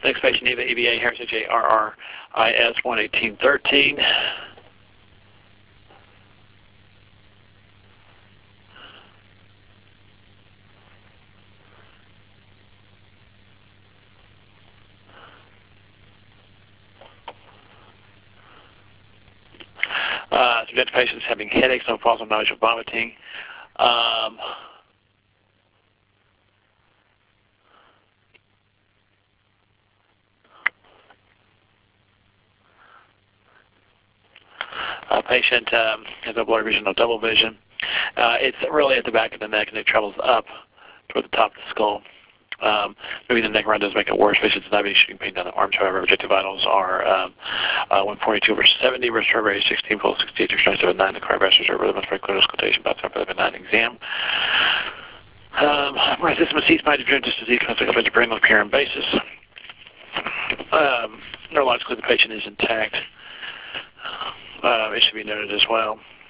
Next patient, EVA, EVA, Harris, HARRIS 11813. Subject patients having headaches, no pulse, nausea, vomiting. Patient has no blurred vision, no double vision. It's really at the back of the neck, and it travels up toward the top of the skull. Maybe the neck run does make it worse. Patients diabetes, shooting pain down the arms. However, objective vitals are 142/70, respiratory rate 16, pulse 68, exercise 79. The cardiovascular reserve rhythm, clinical auscultation, about 7 exam. Resistant cease by degenerative disease, consequence of brain care and basis. Neurologically, the patient is intact. It should be noted as well.